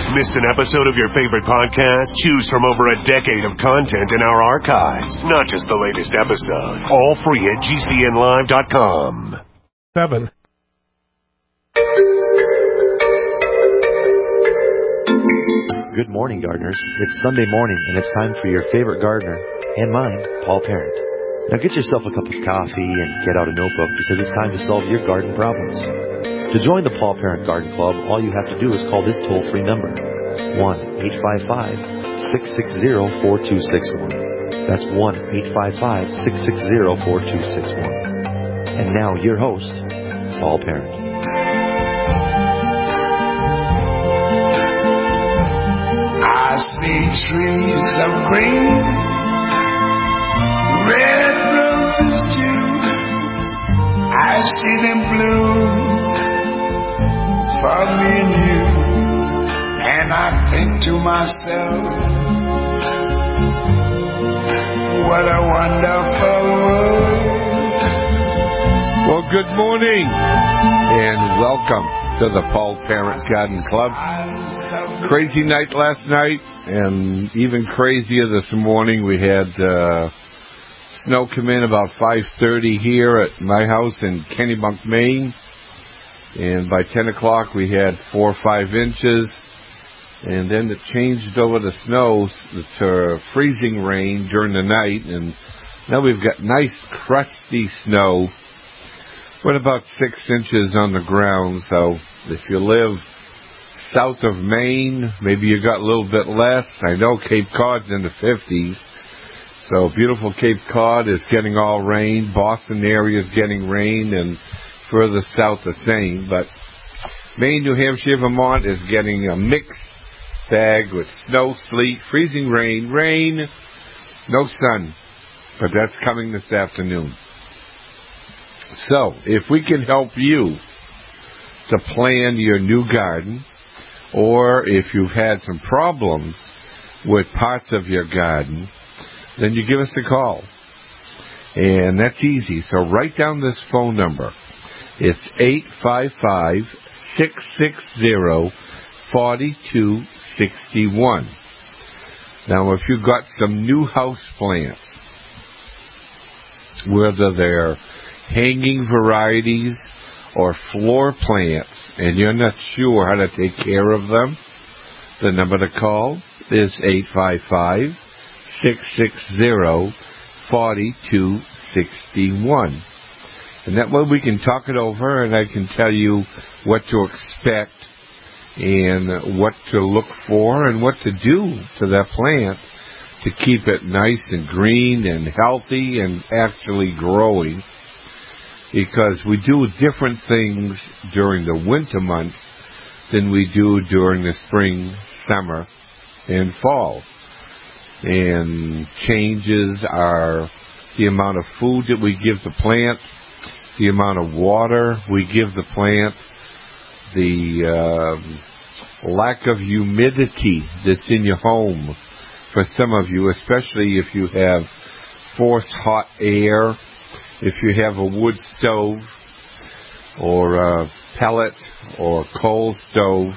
Missed an episode of your favorite podcast? Choose from over a decade of content in our archives, not just the latest episode. All free at GCNlive.com. 7. Good morning, gardeners. It's Sunday morning, and it's time for your favorite gardener, and mine, Paul Parent. Now get yourself a cup of coffee and get out a notebook because it's time to solve your garden problems. To join the Paul Parent Garden Club, all you have to do is call this toll-free number, 1-855-660-4261. That's 1-855-660-4261. And now, your host, Paul Parent. I see trees of green, red roses too. I see them bloom for me and you, and I think to myself, what a wonderful world. Well, good morning, and welcome to the Paul Parent Garden Club. Crazy night last night, and even crazier this morning. We had snow come in about 5:30 here at my house in Kennebunk, Maine. And by 10 o'clock, we had 4 or 5 inches. And then it changed over the snow to freezing rain during the night. And now we've got nice, crusty snow with about 6 inches on the ground. So if you live south of Maine, maybe you got a little bit less. I know Cape Cod's in the 50s. So beautiful Cape Cod is getting all rain. Boston area is getting rain, and further south the same. But Maine, New Hampshire, Vermont is getting a mixed bag with snow, sleet, freezing rain, no sun. But that's coming this afternoon. So if we can help you to plan your new garden, or if you've had some problems with parts of your garden, then you give us a call. And that's easy. So write down this phone number. It's 855-660-4261. Now, if you've got some new house plants, whether they're hanging varieties or floor plants, and you're not sure how to take care of them, the number to call is 855-660-4261. And that way we can talk it over, and I can tell you what to expect and what to look for and what to do to that plant to keep it nice and green and healthy and actually growing. Because we do different things during the winter months than we do during the spring, summer, and fall. And changes are the amount of food that we give the plant, the amount of water we give the plant, the lack of humidity that's in your home for some of you, especially if you have forced hot air, if you have a wood stove or a pellet or coal stove.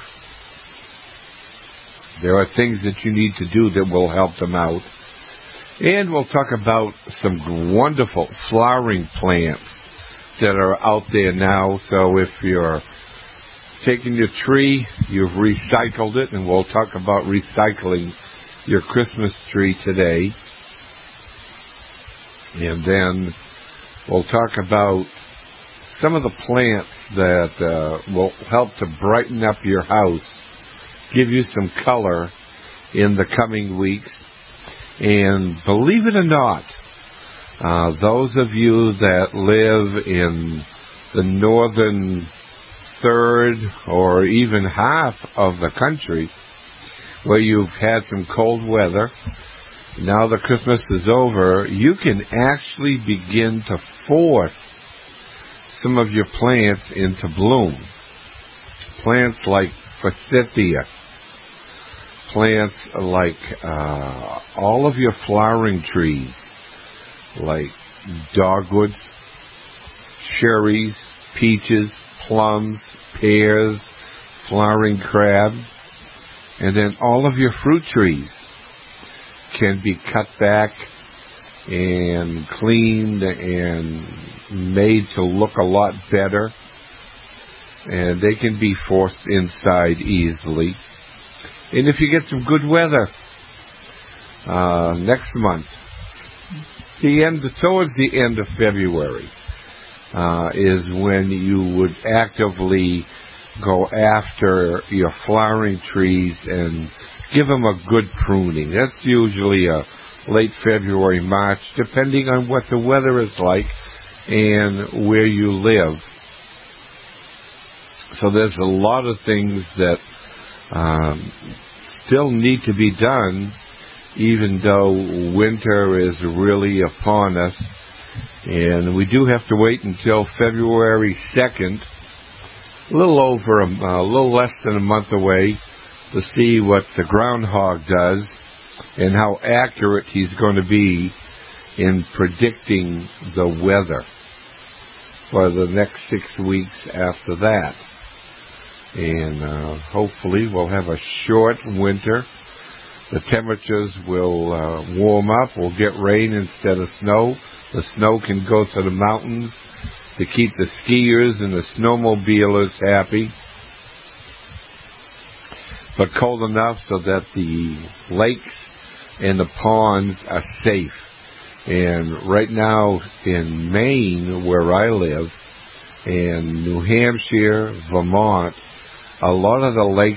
There are things that you need to do that will help them out. And we'll talk about some wonderful flowering plants that are out there now. So if you're taking your tree, you've recycled it, and we'll talk about recycling your Christmas tree today. And then we'll talk about some of the plants that will help to brighten up your house, give you some color in the coming weeks. And believe it or not, those of you that live in the northern third or even half of the country where you've had some cold weather, now that Christmas is over, you can actually begin to force some of your plants into bloom. Plants like forsythia, plants like all of your flowering trees, like dogwoods, cherries, peaches, plums, pears, flowering crab. And then all of your fruit trees can be cut back and cleaned and made to look a lot better. And they can be forced inside easily. And if you get some good weather next month, towards the end of February, is when you would actively go after your flowering trees and give them a good pruning. That's usually a late February, March, depending on what the weather is like and where you live. So there's a lot of things that still need to be done, even though winter is really upon us. And we do have to wait until February 2nd, a little less than a month away, to see what the groundhog does and how accurate he's going to be in predicting the weather for the next 6 weeks after that. And hopefully we'll have a short winter. The temperatures will warm up. We'll get rain instead of snow. The snow can go to the mountains to keep the skiers and the snowmobilers happy. But cold enough so that the lakes and the ponds are safe. And right now in Maine, where I live, and New Hampshire, Vermont, a lot of the lakes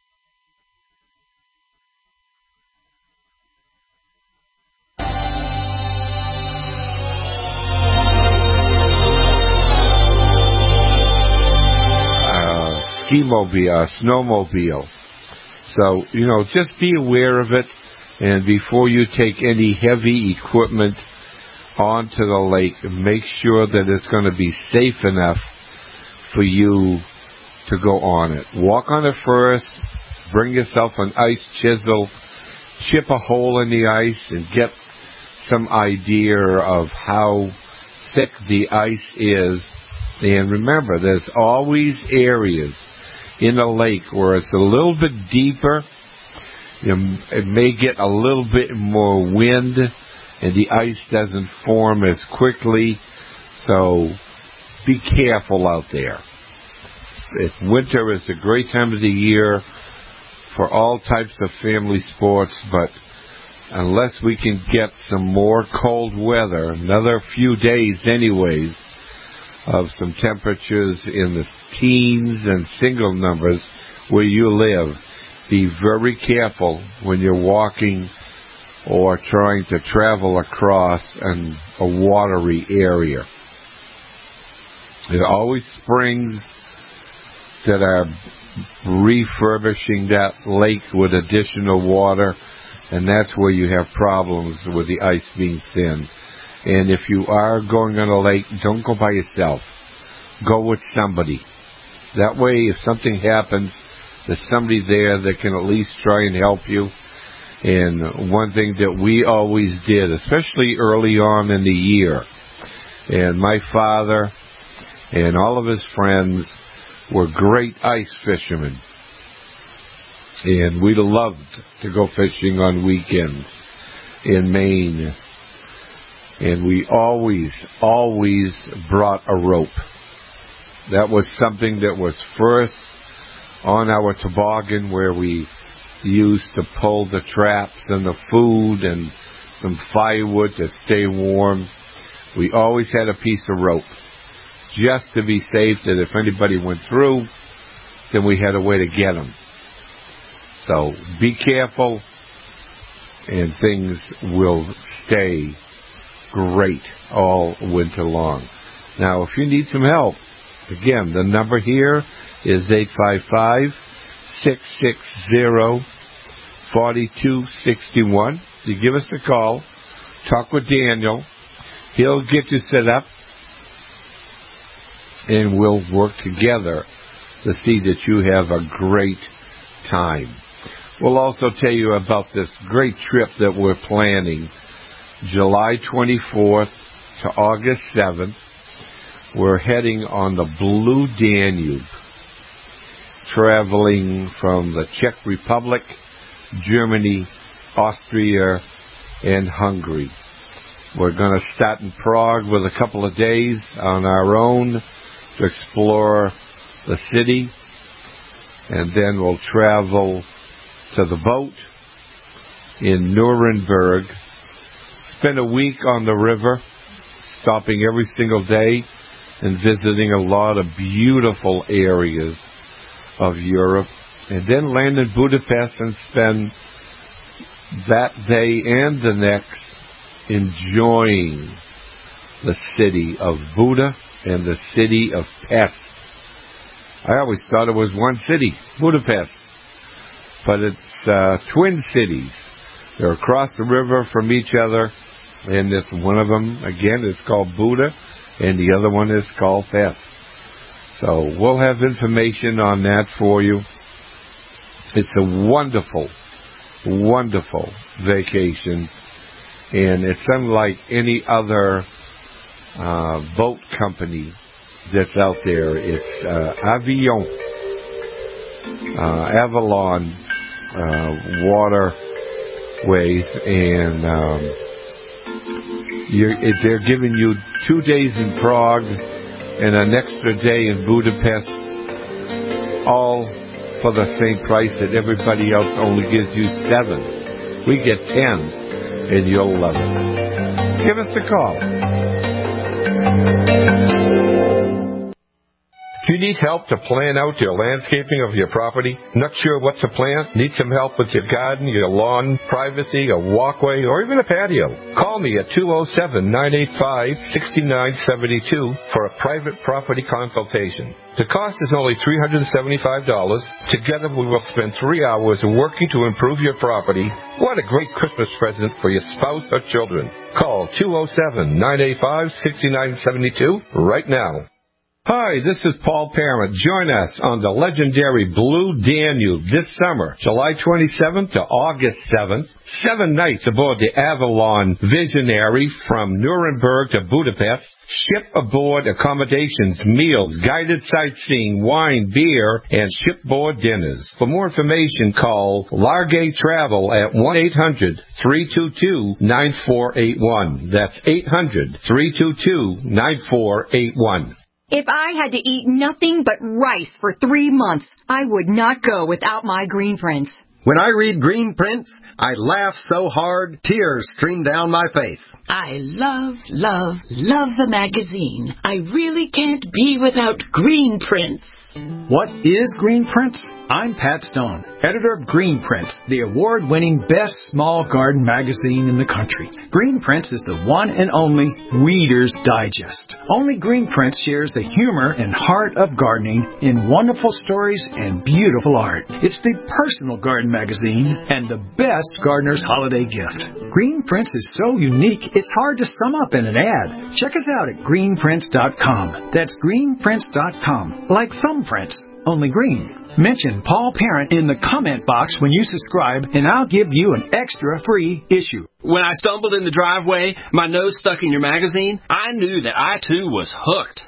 snowmobile. So, just be aware of it, and before you take any heavy equipment onto the lake, make sure that it's going to be safe enough for you to go on it. Walk on it first, bring yourself an ice chisel, chip a hole in the ice, and get some idea of how thick the ice is. And remember, there's always areas in a lake where it's a little bit deeper. It may get a little bit more wind, and the ice doesn't form as quickly. So be careful out there. Winter is a great time of the year for all types of family sports, but unless we can get some more cold weather, another few days anyways, of some temperatures in the teens and single numbers where you live, be very careful when you're walking or trying to travel across a watery area. There are always springs that are refurbishing that lake with additional water, and that's where you have problems with the ice being thin. And if you are going on a lake, don't go by yourself. Go with somebody. That way, if something happens, there's somebody there that can at least try and help you. And one thing that we always did, especially early on in the year, and my father and all of his friends were great ice fishermen. And we loved to go fishing on weekends in Maine. And we always brought a rope. That was something that was first on our toboggan, where we used to pull the traps and the food and some firewood to stay warm. We always had a piece of rope, just to be safe, that if anybody went through, then we had a way to get them. So be careful, and things will stay great all winter long. Now, if you need some help, again, the number here is 855-660-4261. You give us a call, talk with Daniel. He'll get you set up, and we'll work together to see that you have a great time. We'll also tell you about this great trip that we're planning, July 24th to August 7th. We're heading on the Blue Danube traveling from the Czech Republic, Germany, Austria, and Hungary. We're going to start in Prague with a couple of days on our own to explore the city, and then we'll travel to the boat in Nuremberg, spend a week on the river, stopping every single day and visiting a lot of beautiful areas of Europe, and then land in Budapest and spend that day and the next enjoying the city of Buda and the city of Pest. I always thought it was one city, Budapest, but it's twin cities. They're across the river from each other, and it's one of them, again, is called Buda, and the other one is called Pest. So we'll have information on that for you. It's a wonderful, wonderful vacation, and it's unlike any other boat company that's out there. It's Avion, Avalon Waterways, and they're giving you 2 days in Prague and an extra day in Budapest, all for the same price that everybody else only gives you 7. We get 10, and you'll love it. Give us a call. Do you need help to plan out your landscaping of your property? Not sure what to plant? Need some help with your garden, your lawn, privacy, a walkway, or even a patio? Call me at 207-985-6972 for a private property consultation. The cost is only $375. Together we will spend 3 hours working to improve your property. What a great Christmas present for your spouse or children. Call 207-985-6972 right now. Hi, this is Paul Parent. Join us on the legendary Blue Danube this summer, July 27th to August 7th. 7 nights aboard the Avalon Visionary from Nuremberg to Budapest. Ship aboard accommodations, meals, guided sightseeing, wine, beer, and shipboard dinners. For more information, call Largay Travel at 1-800-322-9481. That's 800-322-9481. If I had to eat nothing but rice for 3 months, I would not go without my Green Prints. When I read Green Prints, I laugh so hard, tears stream down my face. I love the magazine. I really can't be without Green Prints. What is Green Prints? I'm Pat Stone, editor of Green Prints, the award-winning best small garden magazine in the country. Green Prints is the one and only Weeder's Digest. Only Green Prints shares the humor and heart of gardening in wonderful stories and beautiful art. It's the personal garden magazine and the best gardener's holiday gift. Green Prints is so unique, it's hard to sum up in an ad. Check us out at greenprints.com. That's greenprints.com. Like thumbprints, only green. Mention Paul Parent in the comment box when you subscribe, and I'll give you an extra free issue. When I stumbled in the driveway, my nose stuck in your magazine, I knew that I too was hooked.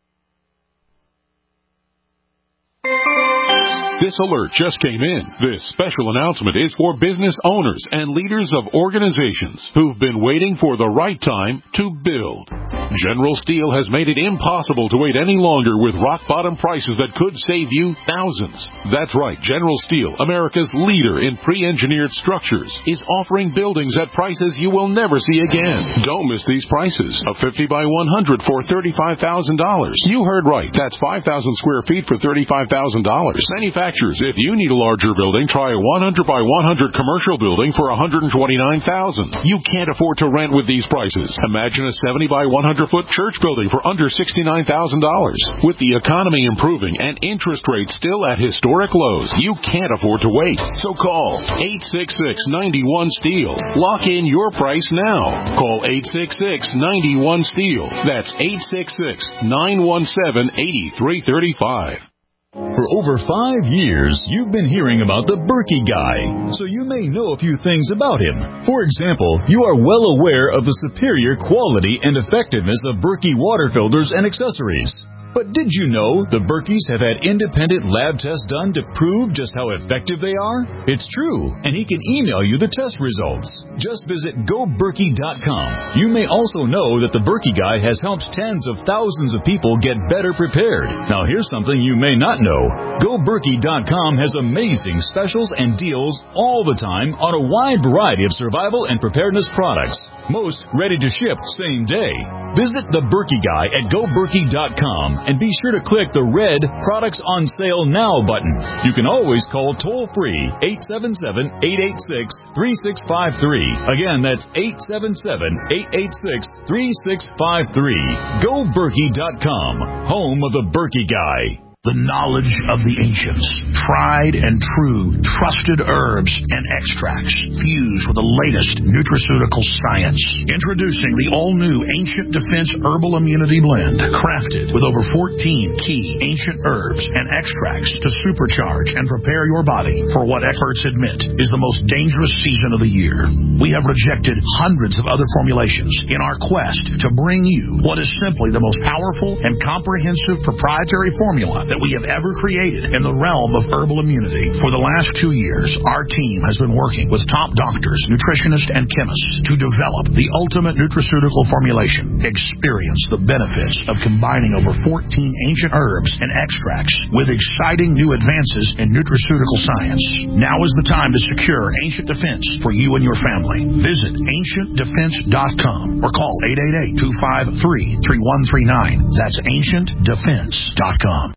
This alert just came in. This special announcement is for business owners and leaders of organizations who've been waiting for the right time to build. General Steel has made it impossible to wait any longer with rock-bottom prices that could save you thousands. That's right, General Steel, America's leader in pre-engineered structures, is offering buildings at prices you will never see again. Don't miss these prices. A 50 by 100 for $35,000. You heard right. That's 5,000 square feet for $35,000. Manufacturers, if you need a larger building, try a 100 by 100 commercial building for $129,000. You can't afford to rent with these prices. Imagine a 70 by 100-foot church building for under $69,000. With the economy improving and interest rates still at historic lows, you can't afford to wait. So call 866-91-STEEL. Lock in your price now. Call 866-91-STEEL. That's 866-917-8335. For over 5 years, you've been hearing about the Berkey Guy, so you may know a few things about him. For example, you are well aware of the superior quality and effectiveness of Berkey water filters and accessories. But did you know the Berkeys have had independent lab tests done to prove just how effective they are? It's true, and he can email you the test results. Just visit GoBerkey.com. You may also know that the Berkey Guy has helped tens of thousands of people get better prepared. Now here's something you may not know. GoBerkey.com has amazing specials and deals all the time on a wide variety of survival and preparedness products. Most ready to ship same day. Visit the Berkey Guy at GoBerkey.com and be sure to click the red Products on Sale Now button. You can always call toll-free 877-886-3653. Again, that's 877-886-3653. GoBerkey.com, home of the Berkey Guy. The knowledge of the ancients, tried and true, trusted herbs and extracts fused with the latest nutraceutical science. Introducing the all-new Ancient Defense Herbal Immunity Blend, crafted with over 14 key ancient herbs and extracts to supercharge and prepare your body for what experts admit is the most dangerous season of the year. We have rejected hundreds of other formulations in our quest to bring you what is simply the most powerful and comprehensive proprietary formula that we have ever created in the realm of herbal immunity. For the last 2 years, our team has been working with top doctors, nutritionists, and chemists to develop the ultimate nutraceutical formulation. Experience the benefits of combining over 14 ancient herbs and extracts with exciting new advances in nutraceutical science. Now is the time to secure Ancient Defense for you and your family. Visit AncientDefense.com or call 888-253-3139. That's AncientDefense.com.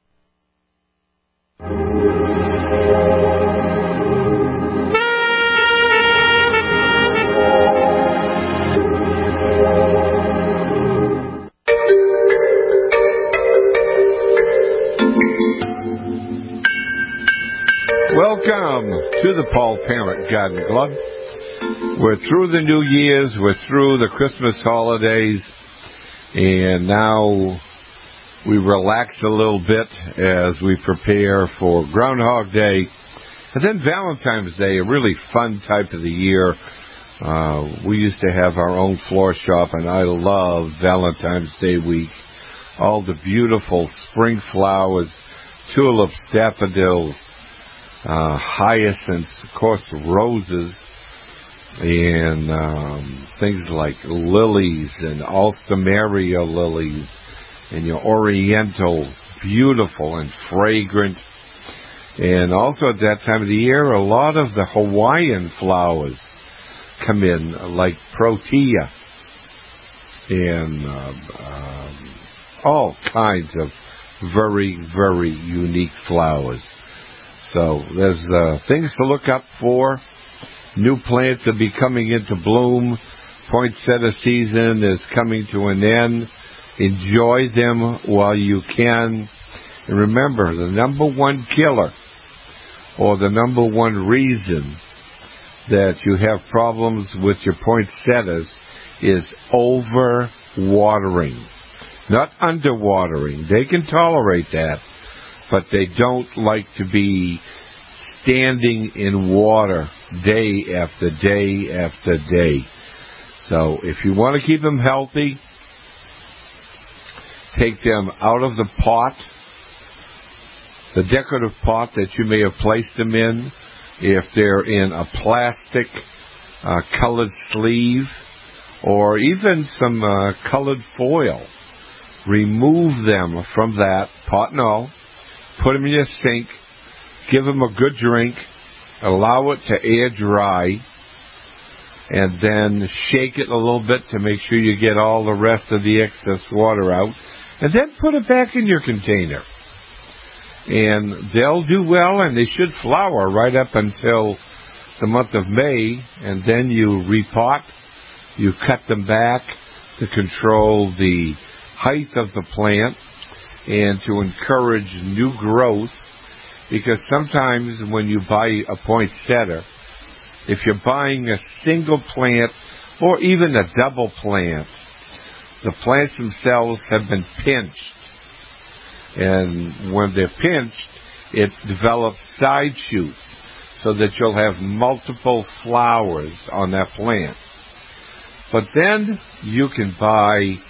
Welcome to the Paul Parent Garden Club. We're through the New Year's, we're through the Christmas holidays, and now we relax a little bit as we prepare for Groundhog Day, and then Valentine's Day, a really fun type of the year. We used to have our own floor shop, and I love Valentine's Day week. All the beautiful spring flowers, tulips, daffodils, hyacinths, of course, roses, and things like lilies and Alsamaria lilies and your orientals, beautiful and fragrant. And also at that time of the year, a lot of the Hawaiian flowers come in, like protea and all kinds of very, very unique flowers. So there's things to look up for. New plants will be coming into bloom. Poinsettia season is coming to an end. Enjoy them while you can. And remember, the number one killer or the number one reason that you have problems with your poinsettias is over-watering. Not under-watering. They can tolerate that, but they don't like to be standing in water day after day after day. So if you want to keep them healthy, take them out of the pot, the decorative pot that you may have placed them in. If they're in a plastic colored sleeve or even some colored foil, remove them from that pot and all. Put them in your sink. Give them a good drink. Allow it to air dry. And then shake it a little bit to make sure you get all the rest of the excess water out. And then put it back in your container. And they'll do well, and they should flower right up until the month of May. And then you repot. You cut them back to control the height of the plant and to encourage new growth. Because sometimes when you buy a poinsettia, if you're buying a single plant or even a double plant, the plants themselves have been pinched. And when they're pinched, it develops side shoots so that you'll have multiple flowers on that plant. But then you can buy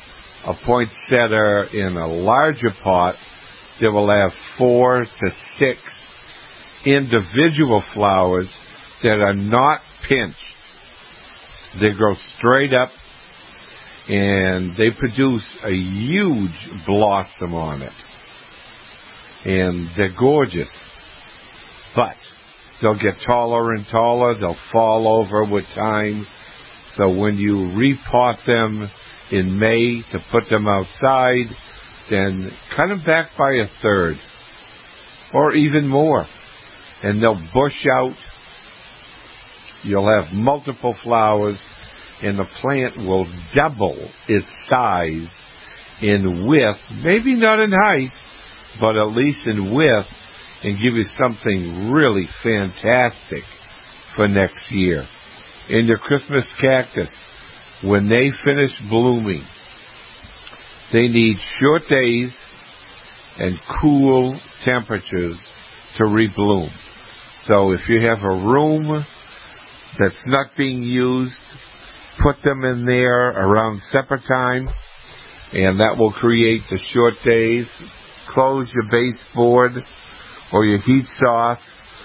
a poinsettia in a larger pot that will have 4 to 6 individual flowers that are not pinched. They grow straight up, and they produce a huge blossom on it. And they're gorgeous. But they'll get taller and taller. They'll fall over with time. So when you repot them in May to put them outside, then cut them back by a third or even more. And they'll bush out. You'll have multiple flowers, and the plant will double its size in width, maybe not in height, but at least in width, and give you something really fantastic for next year. And your Christmas cactus, when they finish blooming, they need short days and cool temperatures to rebloom. So if you have a room that's not being used, put them in there around supper time, and that will create the short days. Close your baseboard or your heat source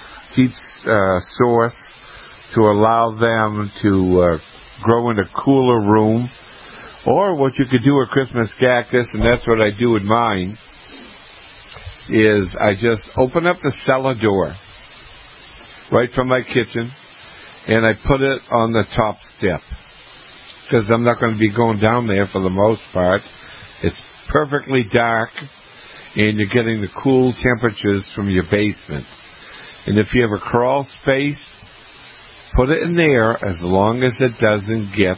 to allow them to grow in a cooler room. Or what you could do with Christmas cactus, and that's what I do with mine, is I just open up the cellar door right from my kitchen, and I put it on the top step, because I'm not going to be going down there for the most part. It's perfectly dark, and you're getting the cool temperatures from your basement. And if you have a crawl space, put it in there as long as it doesn't get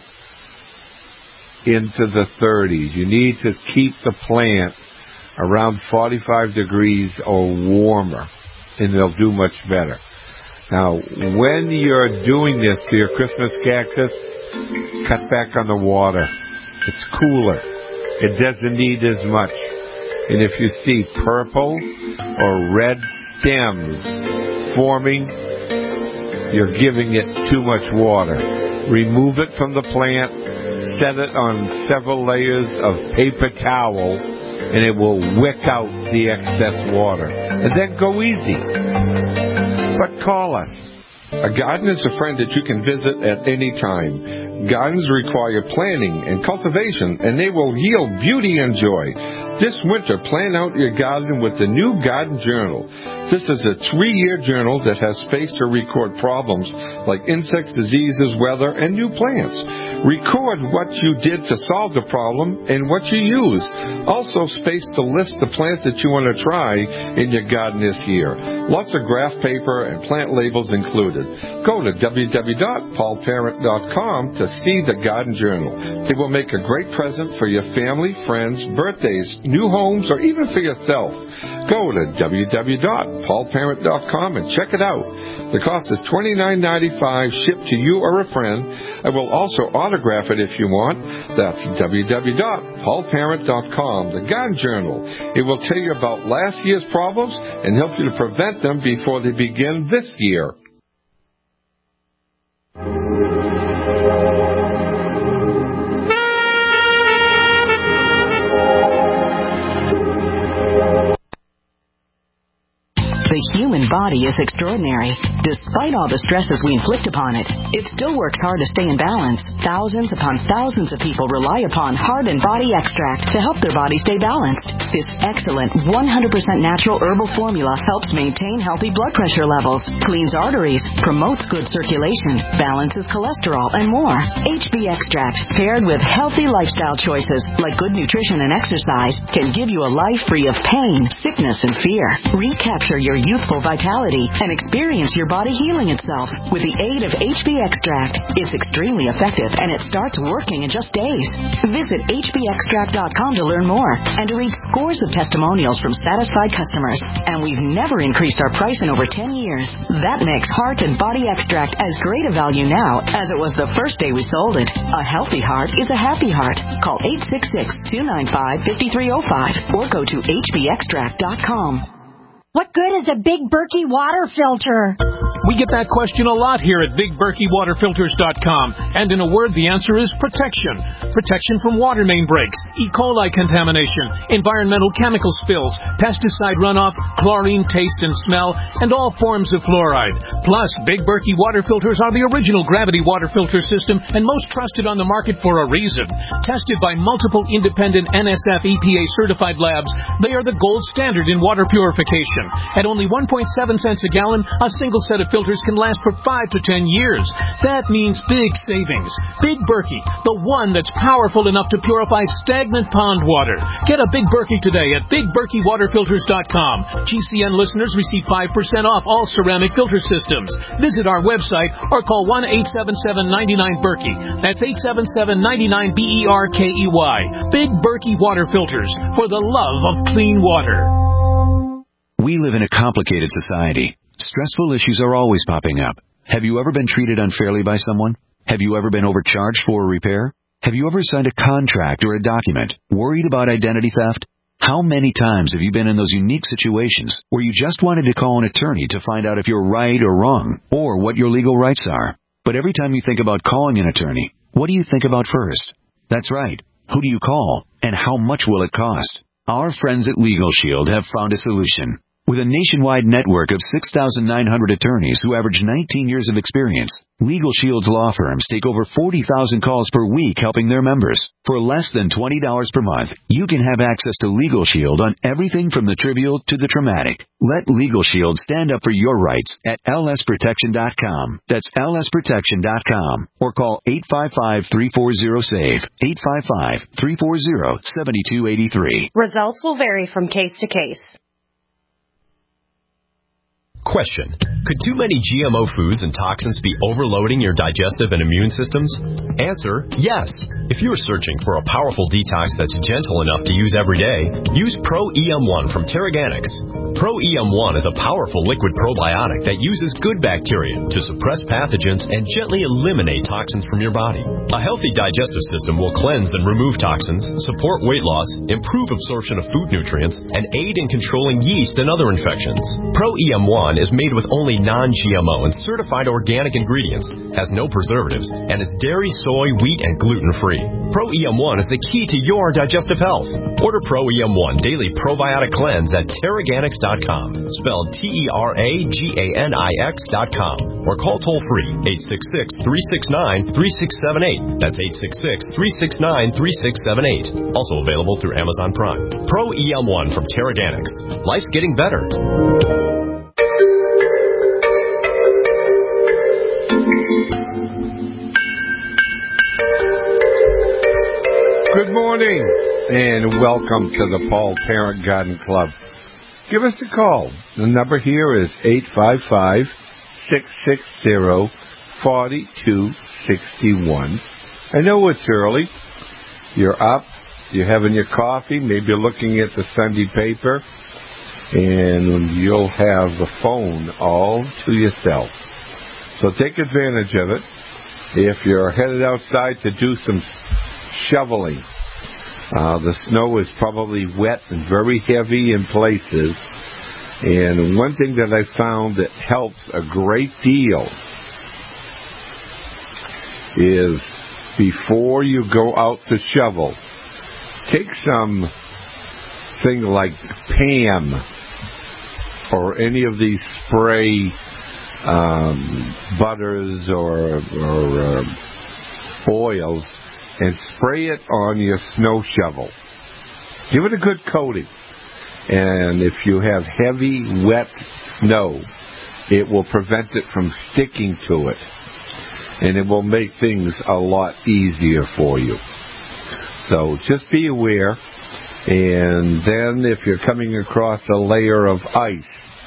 into the 30s. You need to keep the plant around 45 degrees or warmer, and they'll do much better. Now, when you're doing this to your Christmas cactus, cut back on the water. It's cooler. It doesn't need as much. And if you see purple or red stems forming, you're giving it too much water. Remove it from the plant, set it on several layers of paper towel, and it will wick out the excess water. And then go easy. But call us. A garden is a friend that you can visit at any time. Gardens require planning and cultivation, and they will yield beauty and joy. This winter, plan out your garden with the new Garden Journal. This is a 3-year journal that has space to record problems like insects, diseases, weather, and new plants. Record what you did to solve the problem and what you used. Also space to list the plants that you want to try in your garden this year. Lots of graph paper and plant labels included. Go to www.paulparent.com to see the Garden Journal. It will make a great present for your family, friends, birthdays, new homes, or even for yourself. Go to www.paulparent.com and check it out. The cost is $29.95 shipped to you or a friend. I will also autograph it if you want. That's www.paulparent.com, the Garden Journal. It will tell you about last year's problems and help you to prevent them before they begin this year. The human body is extraordinary. Despite all the stresses we inflict upon it, it still works hard to stay in balance. Thousands upon thousands of people rely upon Heart and Body Extract to help their body stay balanced. This excellent 100% natural herbal formula helps maintain healthy blood pressure levels, cleans arteries, promotes good circulation, balances cholesterol, and more. HB Extract, paired with healthy lifestyle choices like good nutrition and exercise, can give you a life free of pain, sickness, and fear. Recapture your youthful vitality and experience your body healing itself with the aid of HB Extract. It's extremely effective, and it starts working in just days. Visit hbextract.com to learn more and to read scores of testimonials from satisfied customers. And we've never increased our price in over 10 years. That makes Heart and Body Extract as great a value now as it was the first day we sold it. A healthy heart is a happy heart. Call 866-295-5305 or go to hbextract.com. What good is a Big Berkey water filter? We get that question a lot here at BigBerkeyWaterFilters.com. And in a word, the answer is protection. Protection from water main breaks, E. coli contamination, environmental chemical spills, pesticide runoff, chlorine taste and smell, and all forms of fluoride. Plus, Big Berkey water filters are the original gravity water filter system and most trusted on the market for a reason. Tested by multiple independent NSF EPA certified labs, they are the gold standard in water purification. At only 1.7 cents a gallon, a single set of filters can last for 5 to 10 years. That means big savings. Big Berkey, the one that's powerful enough to purify stagnant pond water. Get a Big Berkey today at BigBerkeyWaterFilters.com. GCN listeners receive 5% off all ceramic filter systems. Visit our website or call 1-877-99-BERKEY. That's 877-99-BERKEY. Big Berkey Water Filters, for the love of clean water. We live in a complicated society. Stressful issues are always popping up. Have you ever been treated unfairly by someone? Have you ever been overcharged for a repair? Have you ever signed a contract or a document worried about identity theft? How many times have you been in those unique situations where you just wanted to call an attorney to find out if you're right or wrong, or what your legal rights are? But every time you think about calling an attorney, what do you think about first? That's right. Who do you call, and how much will it cost? Our friends at Legal Shield have found a solution. With a nationwide network of 6,900 attorneys who average 19 years of experience, Legal Shield's law firms take over 40,000 calls per week helping their members. For less than $20 per month, you can have access to Legal Shield on everything from the trivial to the traumatic. Let Legal Shield stand up for your rights at lsprotection.com. That's lsprotection.com. Or call 855-340-SAVE, 855-340-7283. Results will vary from case to case. Question. Could too many GMO foods and toxins be overloading your digestive and immune systems? Answer, yes. If you're searching for a powerful detox that's gentle enough to use every day, use Pro-EM1 from Terraganics. Pro-EM1 is a powerful liquid probiotic that uses good bacteria to suppress pathogens and gently eliminate toxins from your body. A healthy digestive system will cleanse and remove toxins, support weight loss, improve absorption of food nutrients, and aid in controlling yeast and other infections. Pro-EM1 is made with only non-GMO and certified organic ingredients, has no preservatives, and is dairy, soy, wheat, and gluten-free. Pro-EM1 is the key to your digestive health. Order Pro-EM1 Daily Probiotic Cleanse at Terraganics.com, spelled Terraganix.com, or call toll-free 866-369-3678. That's 866-369-3678. Also available through Amazon Prime. Pro-EM1 from Terraganics. Life's getting better. Good morning, and welcome to the Paul Parent Garden Club. Give us a call. The number here is 855-660-4261. I know it's early. You're up. You're having your coffee. Maybe you're looking at the Sunday paper. And you'll have the phone all to yourself. So take advantage of it. If you're headed outside to do some shoveling, the snow is probably wet and very heavy in places. And one thing that I found that helps a great deal is before you go out to shovel, take some thing like Pam or any of these spray butters or oils and spray it on your snow shovel. Give it a good coating. And if you have heavy, wet snow, it will prevent it from sticking to it. And it will make things a lot easier for you. So just be aware. And then if you're coming across a layer of ice,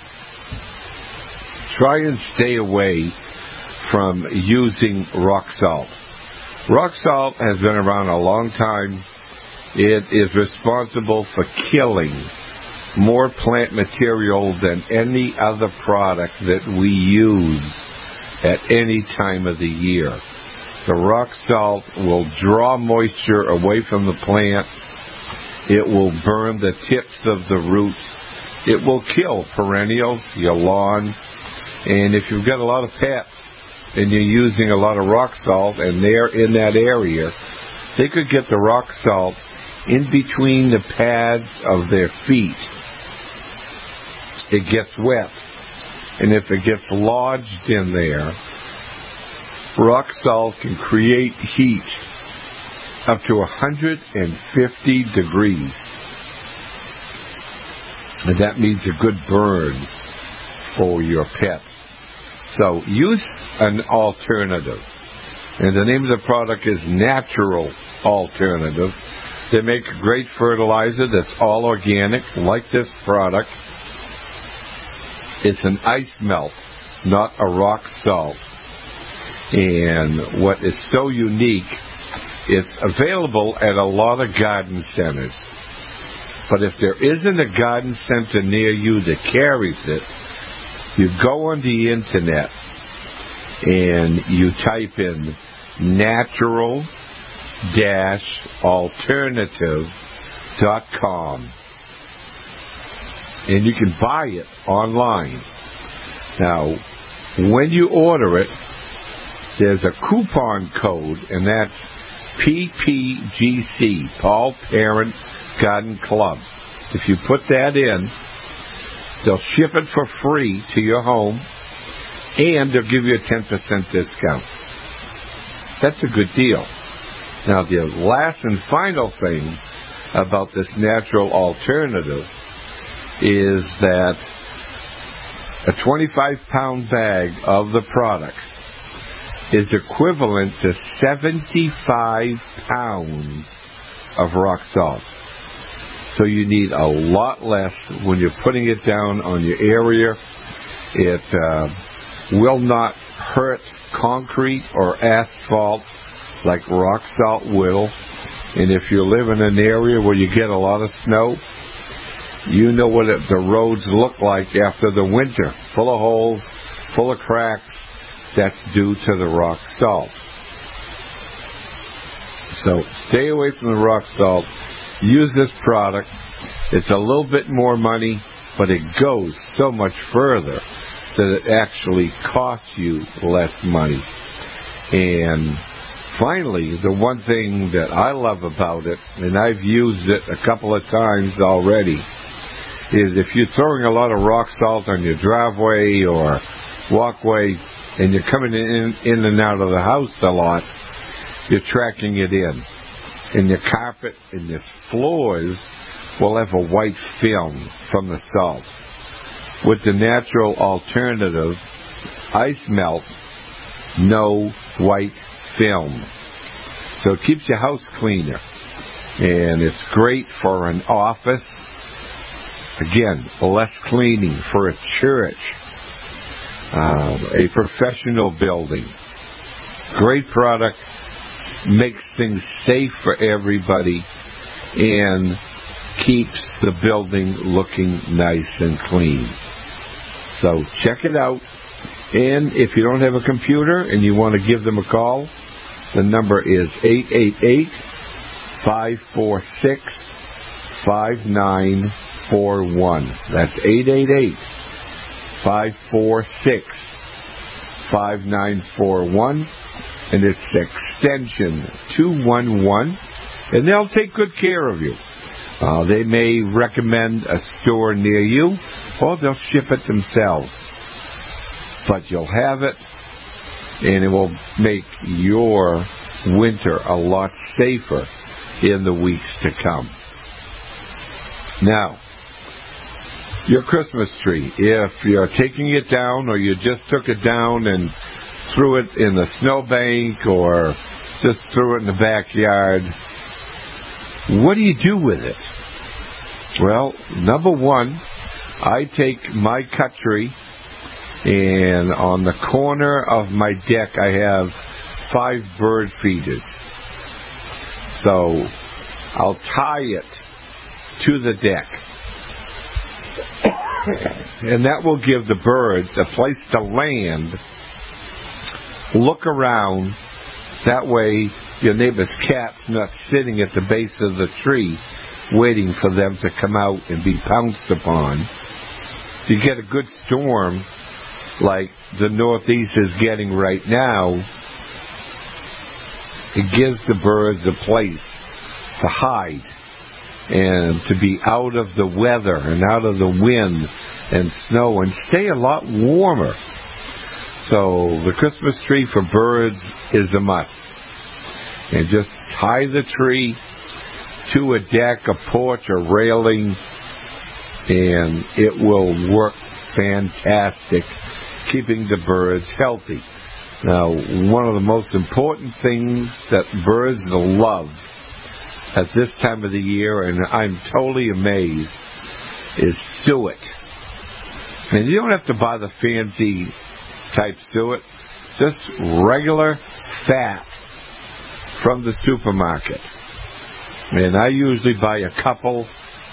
try and stay away from using rock salt. Rock salt has been around a long time. It is responsible for killing more plant material than any other product that we use at any time of the year. The rock salt will draw moisture away from the plant. It will burn the tips of the roots. It will kill perennials, your lawn, And if you've got a lot of pets and you're using a lot of rock salt and they're in that area, they could get the rock salt in between the pads of their feet. It gets wet. And if it gets lodged in there, rock salt can create heat up to 150 degrees. And that means a good burn for your pet. So use an alternative. And the name of the product is Natural Alternative. They make a great fertilizer that's all organic, like this product. It's an ice melt, not a rock salt. And what is so unique, it's available at a lot of garden centers. But if there isn't a garden center near you that carries it, you go on the internet and you type in natural-alternative.com. And you can buy it online. Now, when you order it, there's a coupon code, and that's PPGC, Paul Parent Garden Club. If you put that in, they'll ship it for free to your home, and they'll give you a 10% discount. That's a good deal. Now, the last and final thing about this natural alternative is that a 25-pound bag of the product is equivalent to 75 pounds of rock salt. So you need a lot less when you're putting it down on your area. It will not hurt concrete or asphalt like rock salt will. And if you live in an area where you get a lot of snow, you know what the roads look like after the winter. Full of holes, full of cracks. That's due to the rock salt. So stay away from the rock salt. Use this product. It's a little bit more money, but it goes so much further that it actually costs you less money. And finally, the one thing that I love about it, and I've used it a couple of times already, is if you're throwing a lot of rock salt on your driveway or walkway and you're coming in and out of the house a lot, you're tracking it in. And your carpet and your floors will have a white film from the salt. With the natural alternative, ice melt, no white film. So it keeps your house cleaner. And it's great for an office. Again, less cleaning for a church, a professional building. Great product, makes things safe for everybody, and keeps the building looking nice and clean. So check it out. And if you don't have a computer and you want to give them a call, the number is 888-546-5941. That's 888-546-5941. And it's extension 211. And they'll take good care of you. They may recommend a store near you, or they'll ship it themselves. But you'll have it, and it will make your winter a lot safer in the weeks to come. Now, your Christmas tree, if you're taking it down or you just took it down and threw it in the snowbank or just threw it in the backyard, what do you do with it? Well, number one, I take my cut tree, and on the corner of my deck I have 5 bird feeders. So I'll tie it to the deck. And that will give the birds a place to land, look around. That way your neighbor's cat's not sitting at the base of the tree waiting for them to come out and be pounced upon. If you get a good storm, like the Northeast is getting right now, it gives the birds a place to hide and to be out of the weather and out of the wind and snow and stay a lot warmer. So the Christmas tree for birds is a must. And just tie the tree to a deck, a porch, a railing, and it will work fantastic, keeping the birds healthy. Now, one of the most important things that birds love at this time of the year, and I'm totally amazed, is suet. And you don't have to buy the fancy type suet, just regular fat from the supermarket. And I usually buy a couple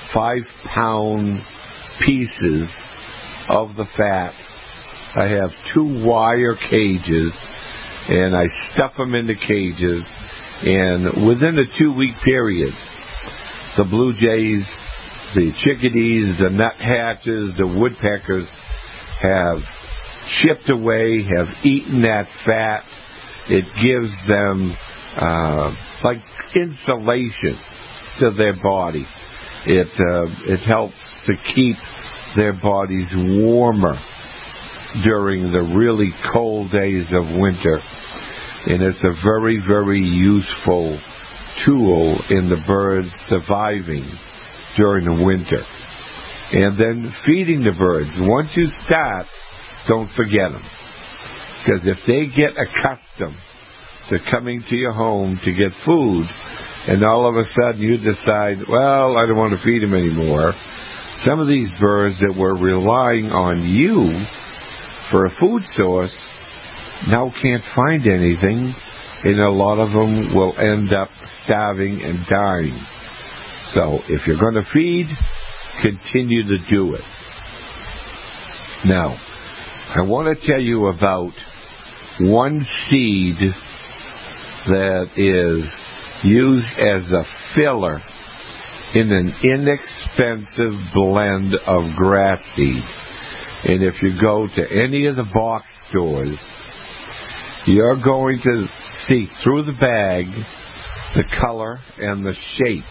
5-pound pieces of the fat. I have 2 wire cages, and I stuff them into cages, and within a 2-week period, the blue jays, the chickadees, the nuthatches, the woodpeckers have chipped away, have eaten that fat. It gives them like insulation to their body. It helps to keep their bodies warmer during the really cold days of winter. And it's a very, very useful tool in the birds surviving during the winter. And then feeding the birds. Once you start, don't forget them. Because if they get accustomed to coming to your home to get food, and all of a sudden you decide, well, I don't want to feed them anymore, some of these birds that were relying on you for a food source now can't find anything, and a lot of them will end up starving and dying. So if you're going to feed, continue to do it. Now, I want to tell you about one seed that is used as a filler in an inexpensive blend of grass seed. And if you go to any of the box stores, you're going to see through the bag the color and the shape.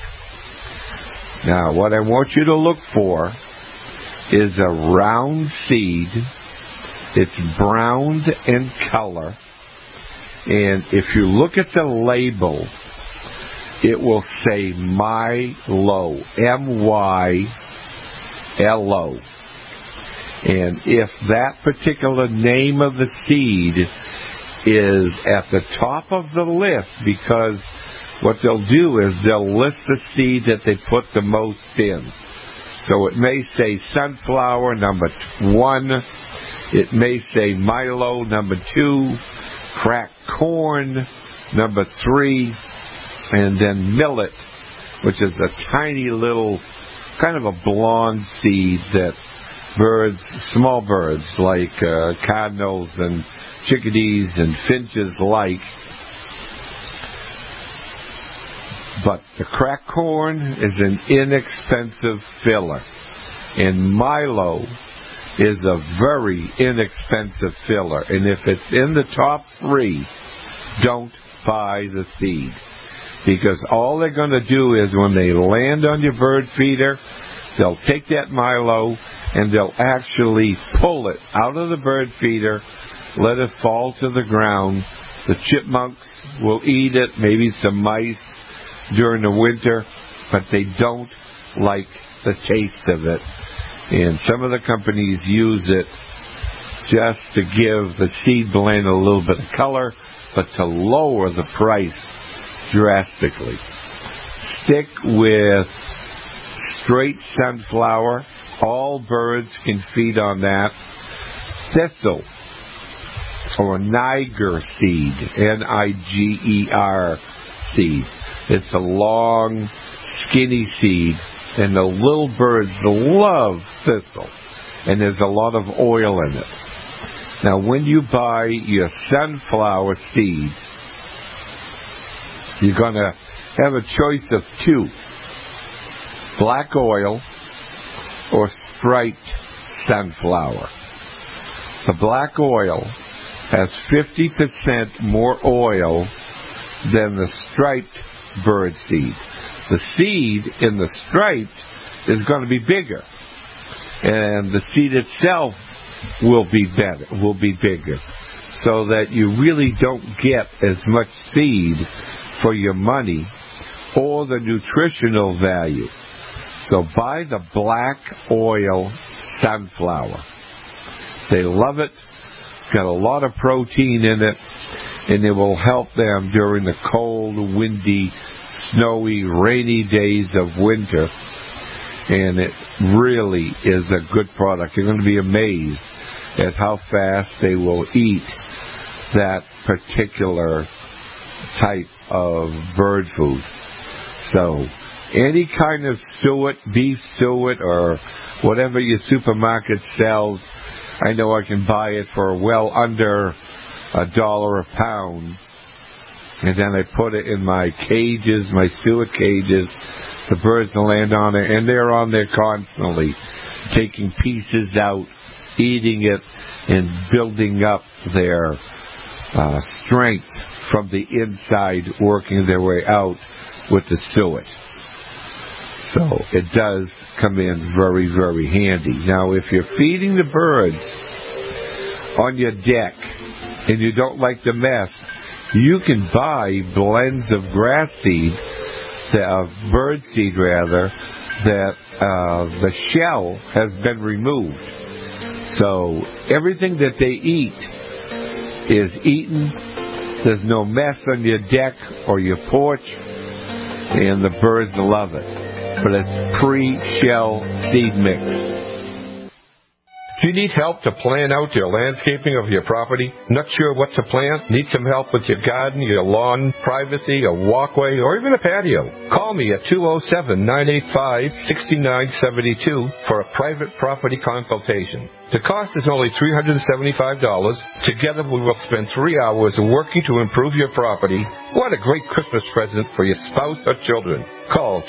Now, what I want you to look for is a round seed. It's browned in color. And if you look at the label, it will say Mylo, M-Y-L-O. And if that particular name of the seed is at the top of the list, because what they'll do is they'll list the seed that they put the most in. So it may say sunflower number 1, it may say Mylo number 2, cracked corn number 3, and then millet, which is a tiny little, kind of a blonde seed that birds, small birds like cardinals and chickadees and finches like. But the cracked corn is an inexpensive filler, and Mylo is a very inexpensive filler. And if it's in the top 3, don't buy the seed. Because all they're going to do is when they land on your bird feeder, they'll take that Mylo and they'll actually pull it out of the bird feeder, let it fall to the ground. The chipmunks will eat it, maybe some mice during the winter, but they don't like the taste of it. And some of the companies use it just to give the seed blend a little bit of color, but to lower the price drastically. Stick with straight sunflower. All birds can feed on that. Thistle, or Niger seed, Niger seed. It's a long, skinny seed, and the little birds love thistle, and there's a lot of oil in it. Now, when you buy your sunflower seeds, you're going to have a choice of 2, black oil or striped sunflower. The black oil has 50% more oil than the striped bird seed. The seed in the striped is going to be bigger, and the seed itself will be bigger, so that you really don't get as much seed for your money or the nutritional value. So buy the black oil sunflower. They love it. It's got a lot of protein in it, and it will help them during the cold, windy, snowy, rainy days of winter. And it really is a good product. You're going to be amazed at how fast they will eat that particular type of bird food. So any kind of suet, beef suet, or whatever your supermarket sells, I know I can buy it for well under $1 a pound. And then I put it in my cages, my suet cages. The birds will land on it, and they're on there constantly, taking pieces out, eating it, and building up their strength from the inside, working their way out with the suet. So it does come in very, very handy. Now, if you're feeding the birds on your deck and you don't like the mess, you can buy blends of grass seed, bird seed rather, that the shell has been removed. So everything that they eat is eaten. There's no mess on your deck or your porch, and the birds love it. But it's pre-shell seed mix. Do you need help to plan out your landscaping of your property? Not sure what to plant? Need some help with your garden, your lawn, privacy, a walkway, or even a patio? Call me at 207-985-6972 for a private property consultation. The cost is only $375. Together we will spend 3 hours working to improve your property. What a great Christmas present for your spouse or children. Call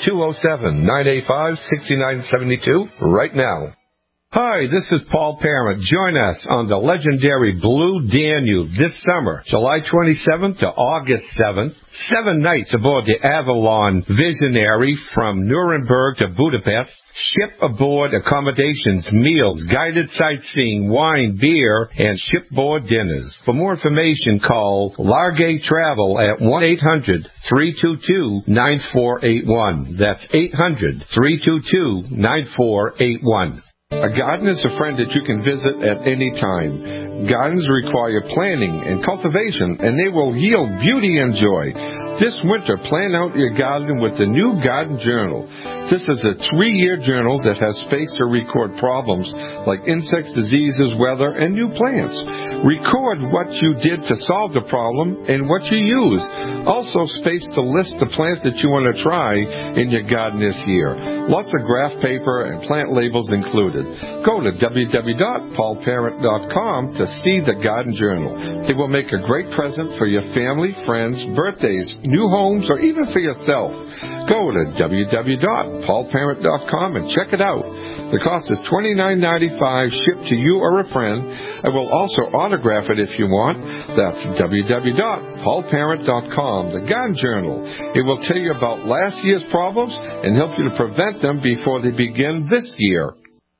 207-985-6972 right now. Hi, this is Paul Parent. Join us on the legendary Blue Danube this summer, July 27th to August 7th. 7 nights aboard the Avalon Visionary from Nuremberg to Budapest. Ship aboard accommodations, meals, guided sightseeing, wine, beer, and shipboard dinners. For more information, call Largay Travel at 1-800-322-9481. That's 800-322-9481. A garden is a friend that you can visit at any time. Gardens require planning and cultivation, and they will yield beauty and joy. This winter, plan out your garden with the new Garden Journal. This is a 3-year journal that has space to record problems like insects, diseases, weather, and new plants. Record what you did to solve the problem and what you used. Also space to list the plants that you want to try in your garden this year. Lots of graph paper and plant labels included. Go to www.paulparent.com to see the Garden Journal. It will make a great present for your family, friends, birthdays, new homes, or even for yourself. Go to www.paulparent.com and check it out. The cost is $29.95 shipped to you or a friend. I will also autograph it if you want. That's www.paulparent.com, the Garden Journal. It will tell you about last year's problems and help you to prevent them before they begin this year.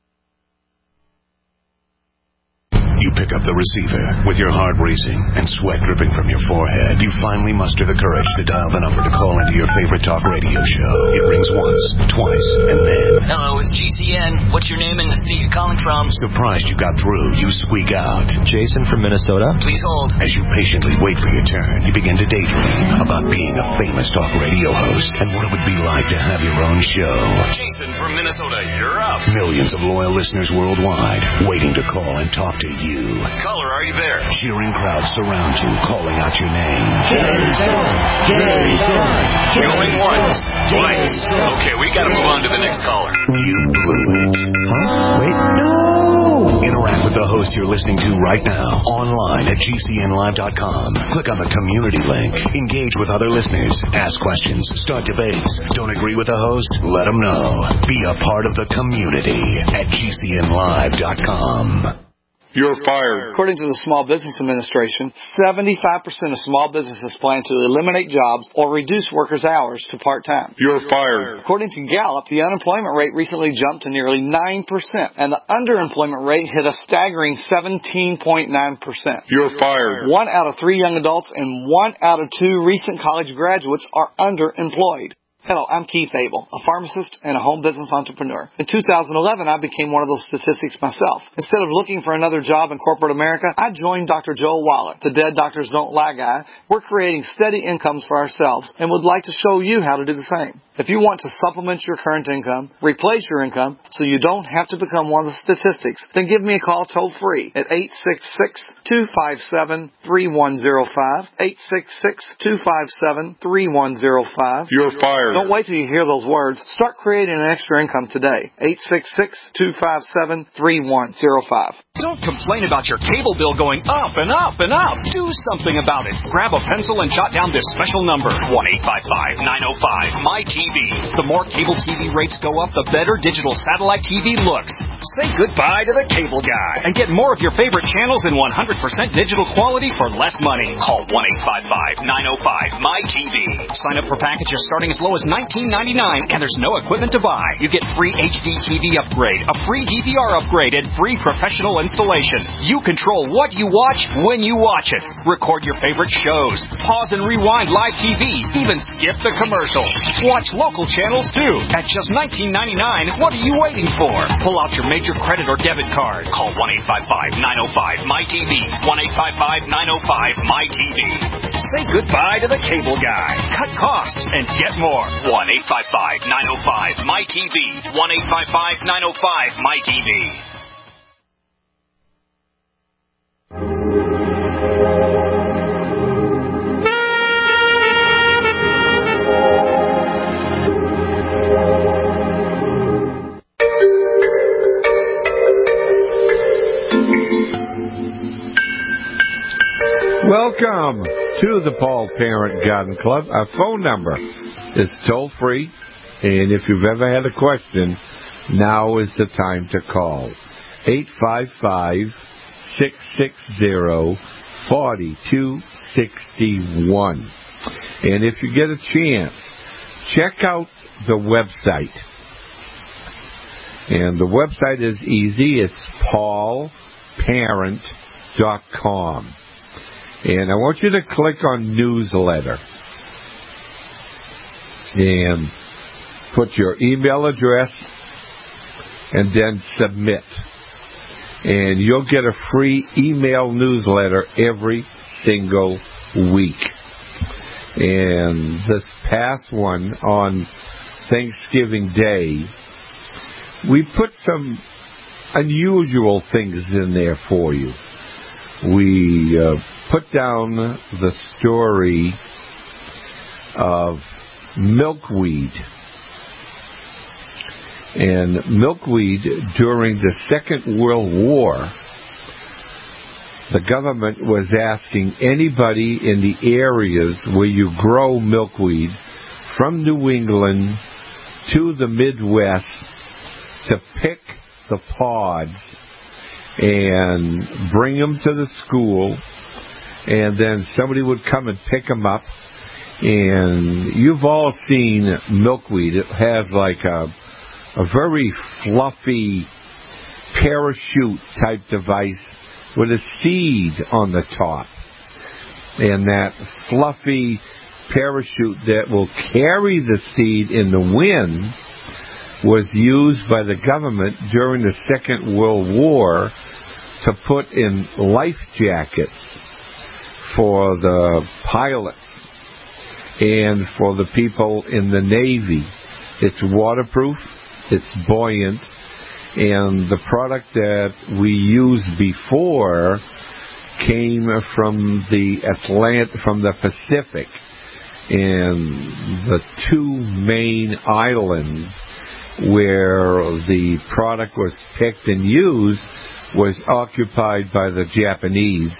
You pick up the receiver. With your heart racing and sweat dripping from your forehead, you finally muster the courage to dial the number to call into your favorite talk radio show. It rings once, twice, and then... Hello, it's GCN. What's your name and the state you're calling from? Surprised you got through, you squeak out. Jason from Minnesota. Please hold. As you patiently wait for your turn, you begin to daydream about being a famous talk radio host and what it would be like to have your own show. Jason from Minnesota, you're up. Millions of loyal listeners worldwide waiting to call and talk to you. Caller, are you there? Cheering crowds surround you, calling out your name. Jason! Jason! Going once, twice. Okay, we gotta move on to the next caller. You blew it. Huh? Wait, no! Interact with the host you're listening to right now, online at GCNlive.com. Click on the community link. Engage with other listeners. Ask questions. Start debates. Don't agree with the host? Let them know. Be a part of the community at GCNlive.com. You're fired. According to the Small Business Administration, 75% of small businesses plan to eliminate jobs or reduce workers' hours to part-time. You're fired. According to Gallup, the unemployment rate recently jumped to nearly 9%, and the underemployment rate hit a staggering 17.9%. You're fired. 1 out of 3 young adults and 1 out of 2 recent college graduates are underemployed. Hello, I'm Keith Abel, a pharmacist and a home business entrepreneur. In 2011, I became one of those statistics myself. Instead of looking for another job in corporate America, I joined Dr. Joel Wallach, the Dead Doctors Don't Lie guy. We're creating steady incomes for ourselves and would like to show you how to do the same. If you want to supplement your current income, replace your income, so you don't have to become one of the statistics, then give me a call toll-free at 866-257-3105, 866-257-3105. You're fired. Don't wait till you hear those words. Start creating an extra income today. 866-257-3105. Don't complain about your cable bill going up and up and up. Do something about it. Grab a pencil and jot down this special number, 1-855-905-MY-TV. The more cable TV rates go up, the better digital satellite TV looks. Say goodbye to the cable guy and get more of your favorite channels in 100% digital quality for less money. Call 1-855-905-MY-TV. Sign up for packages starting as low as $19.99, and there's no equipment to buy. You get free HD TV upgrade, a free DVR upgrade, and free professional installation. You control what you watch when you watch it. Record your favorite shows, pause and rewind live TV, even skip the commercials. Watch local channels too. At just $19.99, what are you waiting for? Pull out your major credit or debit card. Call 1-855-905-MY-TV. 1-855-905-MY-TV. Say goodbye to the cable guy. Cut costs and get more. 1-855-905-MY-TV. 1-855-905-MY-TV. Welcome to the Paul Parent Garden Club. Our phone number is toll-free, and if you've ever had a question, now is the time to call. 855-660-4261. And if you get a chance, check out the website. And the website is easy. It's paulparent.com. And I want you to click on newsletter and put your email address and then submit. And you'll get a free email newsletter every single week. And this past one on Thanksgiving Day, we put some unusual things in there for you. We put down the story of milkweed. And milkweed during the Second World War, the government was asking anybody in the areas where you grow milkweed, from New England to the Midwest, to pick the pods and bring them to the school, and then somebody would come and pick them up. And you've all seen milkweed. It has like a very fluffy parachute type device with a seed on the top. And that fluffy parachute that will carry the seed in the wind was used by the government during the Second World War to put in life jackets for the pilots and for the people in the Navy. It's waterproof, it's buoyant, and the product that we used before came from the Pacific, and the two main islands where the product was picked and used was occupied by the Japanese.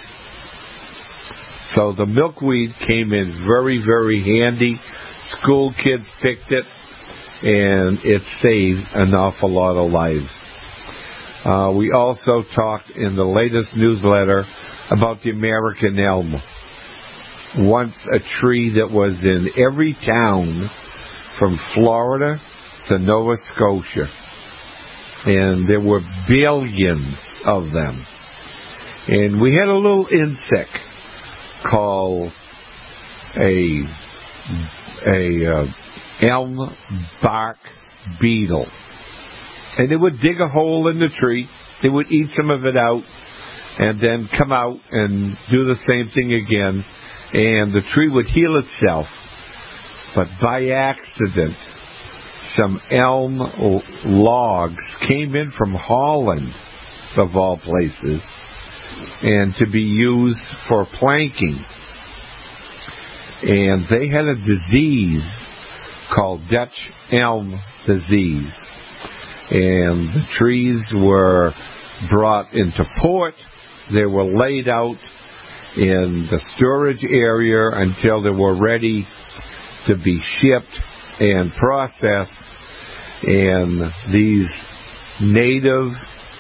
So the milkweed came in very, very handy. School kids picked it, and it saved an awful lot of lives. We also talked in the latest newsletter about the American elm. Once a tree that was in every town from Florida to Nova Scotia. And there were billions of them. And we had a little insect called a elm bark beetle. And they would dig a hole in the tree. They would eat some of it out and then come out and do the same thing again. And the tree would heal itself. But by accident, some elm logs came in from Holland, of all places, and to be used for planking. And they had a disease called Dutch elm disease. And the trees were brought into port. They were laid out in the storage area until they were ready to be shipped and processed. And these native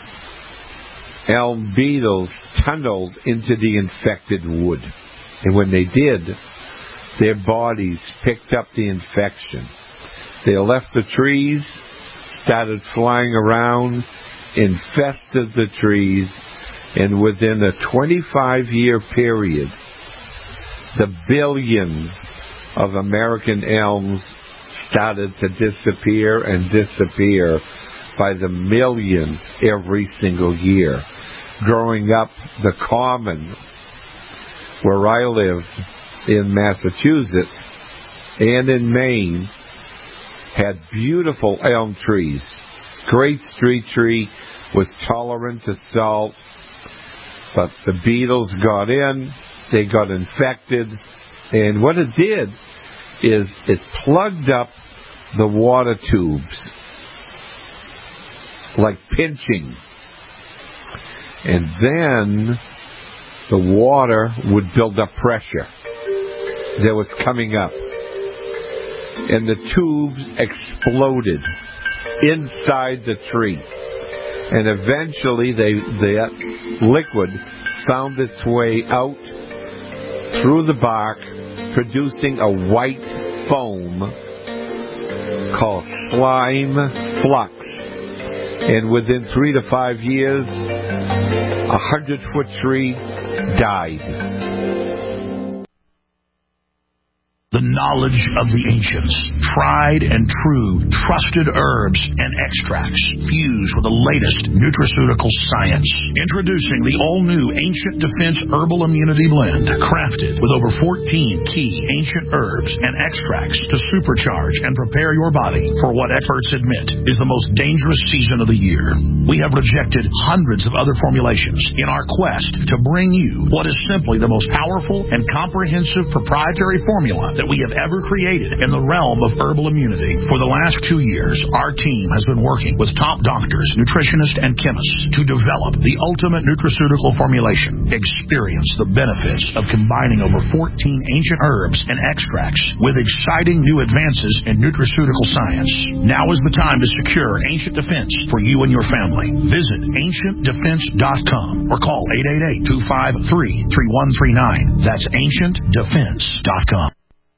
elm beetles tunneled into the infected wood. And when they did, their bodies picked up the infection. They left the trees, started flying around, infested the trees, and within a 25-year period, the billions of American elms started to disappear and disappear by the millions every single year. Growing up, the Common, where I lived in Massachusetts and in Maine, had beautiful elm trees. Great street tree, was tolerant to salt, but the beetles got in, they got infected, and what it did is it plugged up the water tubes, like pinching. And then the water would build up pressure that was coming up. And the tubes exploded inside the tree. And eventually the liquid found its way out through the bark, producing a white foam called slime flux. And within 3 to 5 years, 100-foot tree died. The knowledge of the ancients, tried and true, trusted herbs and extracts fused with the latest nutraceutical science. Introducing the all-new Ancient Defense Herbal Immunity Blend, crafted with over 14 key ancient herbs and extracts to supercharge and prepare your body for what experts admit is the most dangerous season of the year. We have rejected hundreds of other formulations in our quest to bring you what is simply the most powerful and comprehensive proprietary formula that we have ever created in the realm of herbal immunity. For the last 2 years, our team has been working with top doctors, nutritionists, and chemists to develop the ultimate nutraceutical formulation. Experience the benefits of combining over 14 ancient herbs and extracts with exciting new advances in nutraceutical science. Now is the time to secure Ancient Defense for you and your family. Visit AncientDefense.com or call 888-253-3139. That's AncientDefense.com.